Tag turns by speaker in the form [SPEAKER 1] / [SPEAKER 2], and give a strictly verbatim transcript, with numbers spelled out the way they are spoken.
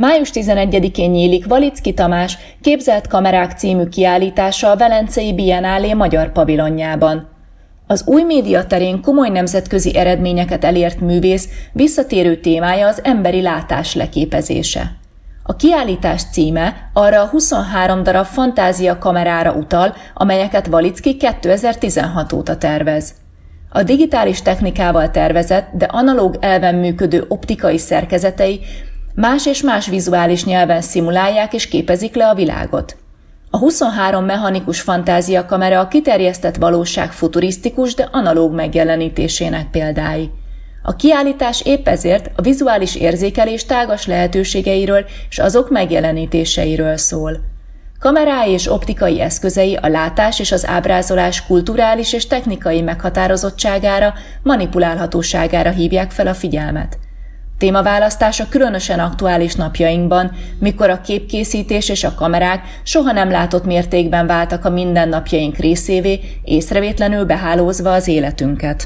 [SPEAKER 1] május tizenegyedikén nyílik Valicki Tamás Képzelt kamerák című kiállítása a Velencei Biennálé magyar pavilonjában. Az új média terén komoly nemzetközi eredményeket elért művész visszatérő témája az emberi látás leképezése. A kiállítás címe arra a huszonhárom darab fantázia kamerára utal, amelyeket Valicki kétezer-tizenhat óta tervez. A digitális technikával tervezett, de analóg elven működő optikai szerkezetei más és más vizuális nyelven szimulálják és képezik le a világot. A huszonhárom mechanikus fantáziakamera a kiterjesztett valóság futurisztikus, de analóg megjelenítésének példái. A kiállítás épp ezért a vizuális érzékelés tágas lehetőségeiről és azok megjelenítéseiről szól. Kamerái és optikai eszközei a látás és az ábrázolás kulturális és technikai meghatározottságára, manipulálhatóságára hívják fel a figyelmet. Témaválasztása különösen aktuális napjainkban, mikor a képkészítés és a kamerák soha nem látott mértékben váltak a mindennapjaink részévé, észrevétlenül behálózva az életünket.